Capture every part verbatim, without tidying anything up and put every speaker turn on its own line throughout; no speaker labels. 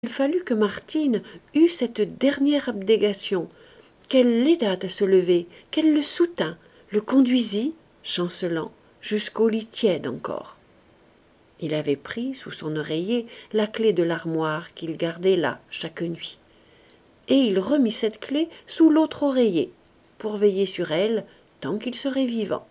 Il fallut que Martine eût cette dernière abnégation, qu'elle l'aidât à se lever, qu'elle le soutint, le conduisit, chancelant, jusqu'au lit tiède encore. Il avait pris sous son oreiller la clef de l'armoire qu'il gardait là chaque nuit, et il remit cette clef sous l'autre oreiller, pour veiller sur elle tant qu'il serait vivant.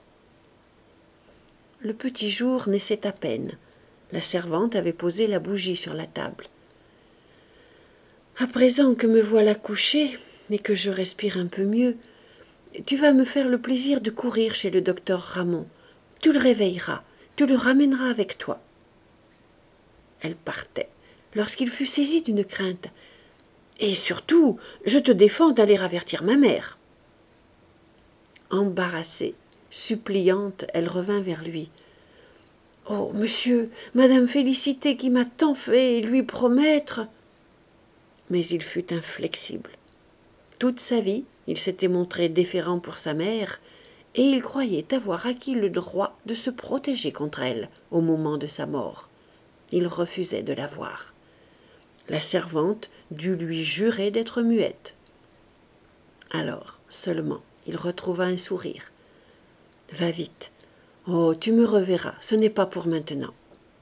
Le petit jour naissait à peine. La servante avait posé la bougie sur la table. « À présent que me voilà couchée et que je respire un peu mieux, tu vas me faire le plaisir de courir chez le docteur Ramon. Tu le réveilleras, tu le ramèneras avec toi. » Elle partait, lorsqu'il fut saisi d'une crainte. « Et surtout, je te défends d'aller avertir ma mère. » Embarrassée, suppliante, elle revint vers lui. « Oh, monsieur, madame Félicité qui m'a tant fait lui promettre… » Mais il fut inflexible. Toute sa vie, il s'était montré déférent pour sa mère, et il croyait avoir acquis le droit de se protéger contre elle au moment de sa mort. Il refusait de la voir. La servante dut lui jurer d'être muette. Alors, seulement, il retrouva un sourire. « Va vite. Oh, tu me reverras, ce n'est pas pour maintenant. »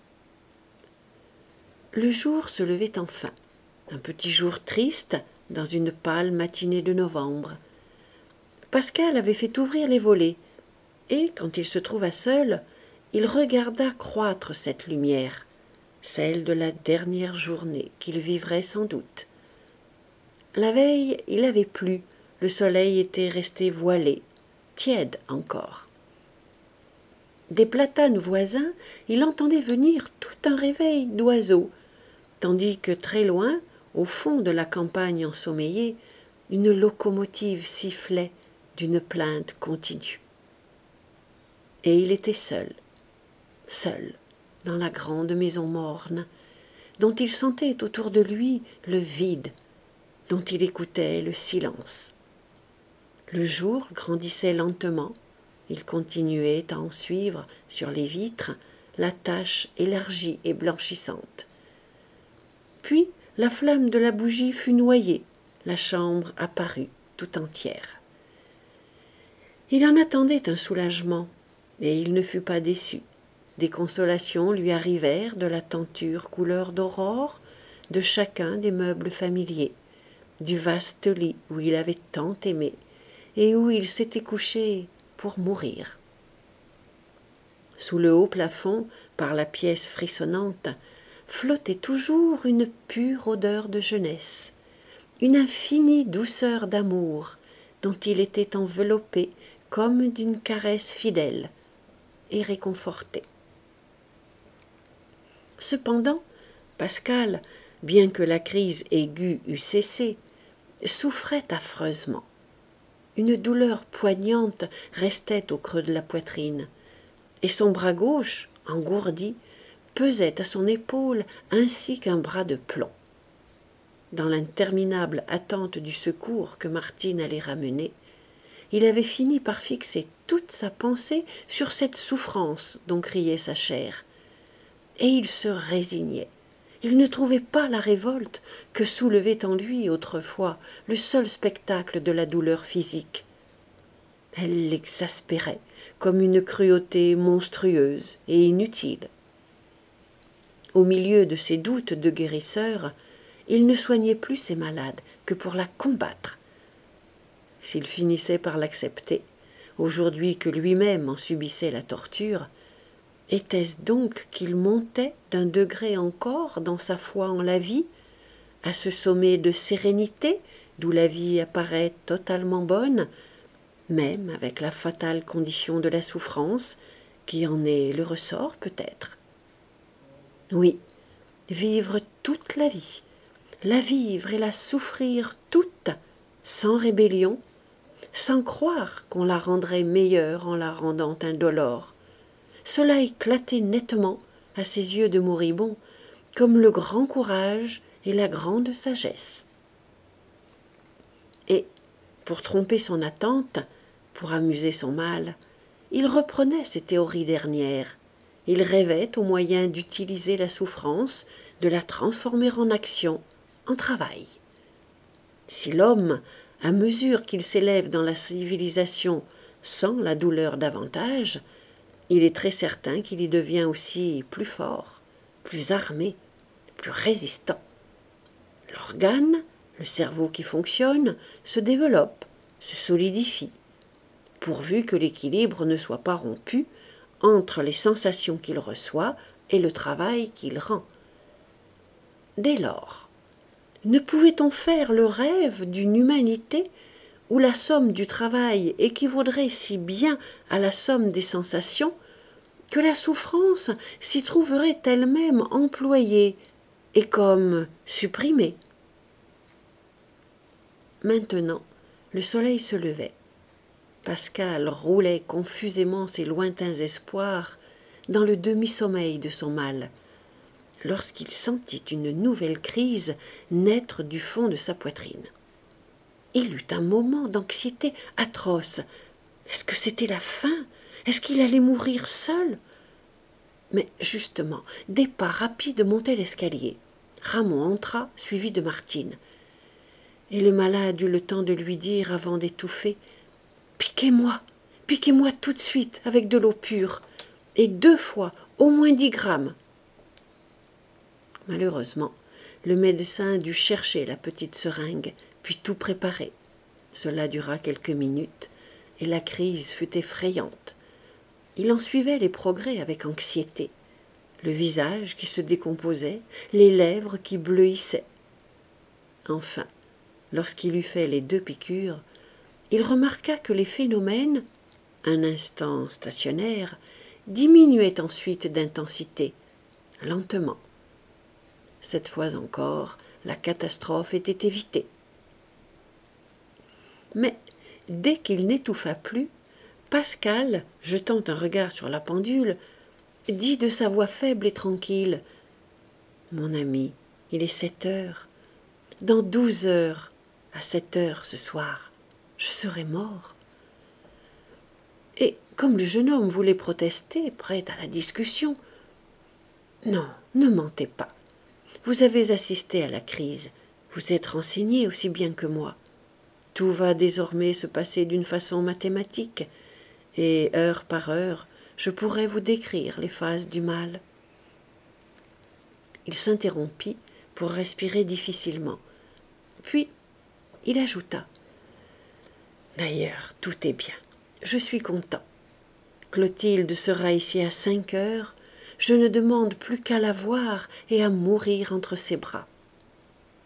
Le jour se levait enfin. Un petit jour triste, dans une pâle matinée de novembre. Pascal avait fait ouvrir les volets, et, quand il se trouva seul, il regarda croître cette lumière, celle de la dernière journée qu'il vivrait sans doute. La veille, il avait plu, le soleil était resté voilé, tiède encore. Des platanes voisins, il entendait venir tout un réveil d'oiseaux, tandis que très loin, au fond de la campagne ensommeillée, une locomotive sifflait d'une plainte continue. Et il était seul, seul, dans la grande maison morne, dont il sentait autour de lui le vide, dont il écoutait le silence. Le jour grandissait lentement, il continuait à en suivre, sur les vitres, la tache élargie et blanchissante. Puis, la flamme de la bougie fut noyée, la chambre apparut tout entière. Il en attendait un soulagement, et il ne fut pas déçu. Des consolations lui arrivèrent de la tenture couleur d'aurore, de chacun des meubles familiers, du vaste lit où il avait tant aimé, et où il s'était couché pour mourir. Sous le haut plafond, par la pièce frissonnante, flottait toujours une pure odeur de jeunesse, une infinie douceur d'amour dont il était enveloppé comme d'une caresse fidèle et réconforté. Cependant, Pascal, bien que la crise aiguë eût cessé, souffrait affreusement. Une douleur poignante restait au creux de la poitrine, et son bras gauche, engourdi, pesait à son épaule ainsi qu'un bras de plomb. Dans l'interminable attente du secours que Martine allait ramener, il avait fini par fixer toute sa pensée sur cette souffrance dont criait sa chair. Et il se résignait. Il ne trouvait pas la révolte que soulevait en lui autrefois le seul spectacle de la douleur physique. Elle l'exaspérait comme une cruauté monstrueuse et inutile. Au milieu de ses doutes de guérisseur, il ne soignait plus ses malades que pour la combattre. S'il finissait par l'accepter, aujourd'hui que lui-même en subissait la torture, était-ce donc qu'il montait d'un degré encore dans sa foi en la vie, à ce sommet de sérénité d'où la vie apparaît totalement bonne, même avec la fatale condition de la souffrance, qui en est le ressort peut-être? Oui, vivre toute la vie, la vivre et la souffrir toute, sans rébellion, sans croire qu'on la rendrait meilleure en la rendant indolore. Cela éclatait nettement, à ses yeux de moribond, comme le grand courage et la grande sagesse. Et, pour tromper son attente, pour amuser son mal, il reprenait ses théories dernières. Il rêvait au moyen d'utiliser la souffrance, de la transformer en action, en travail. Si l'homme, à mesure qu'il s'élève dans la civilisation, sent la douleur davantage, il est très certain qu'il y devient aussi plus fort, plus armé, plus résistant. L'organe, le cerveau qui fonctionne, se développe, se solidifie, pourvu que l'équilibre ne soit pas rompu entre les sensations qu'il reçoit et le travail qu'il rend. Dès lors, ne pouvait-on faire le rêve d'une humanité où la somme du travail équivaudrait si bien à la somme des sensations que la souffrance s'y trouverait elle-même employée et comme supprimée? Maintenant, le soleil se levait. Pascal roulait confusément ses lointains espoirs dans le demi-sommeil de son mal, lorsqu'il sentit une nouvelle crise naître du fond de sa poitrine. Il eut un moment d'anxiété atroce. Est-ce que c'était la fin? Est-ce qu'il allait mourir seul? Mais justement, des pas rapides montaient l'escalier. Ramon entra, suivi de Martine. Et le malade eut le temps de lui dire, avant d'étouffer, « Piquez-moi, piquez-moi tout de suite avec de l'eau pure, et deux fois, au moins dix grammes. » Malheureusement, le médecin dut chercher la petite seringue, puis tout préparer. Cela dura quelques minutes, et la crise fut effrayante. Il en suivait les progrès avec anxiété, le visage qui se décomposait, les lèvres qui bleuissaient. Enfin, lorsqu'il eut fait les deux piqûres, il remarqua que les phénomènes, un instant stationnaires, diminuaient ensuite d'intensité, lentement. Cette fois encore, la catastrophe était évitée. Mais, dès qu'il n'étouffa plus, Pascal, jetant un regard sur la pendule, dit de sa voix faible et tranquille, « Mon ami, il est sept heures. Dans douze heures, à sept heures ce soir, je serai mort. » Et comme le jeune homme voulait protester, prêt à la discussion, « Non, ne mentez pas. Vous avez assisté à la crise. Vous êtes renseigné aussi bien que moi. Tout va désormais se passer d'une façon mathématique, et heure par heure, je pourrais vous décrire les phases du mal. » Il s'interrompit pour respirer difficilement. Puis, il ajouta, « D'ailleurs, tout est bien. Je suis content. Clotilde sera ici à cinq heures. Je ne demande plus qu'à la voir et à mourir entre ses bras. »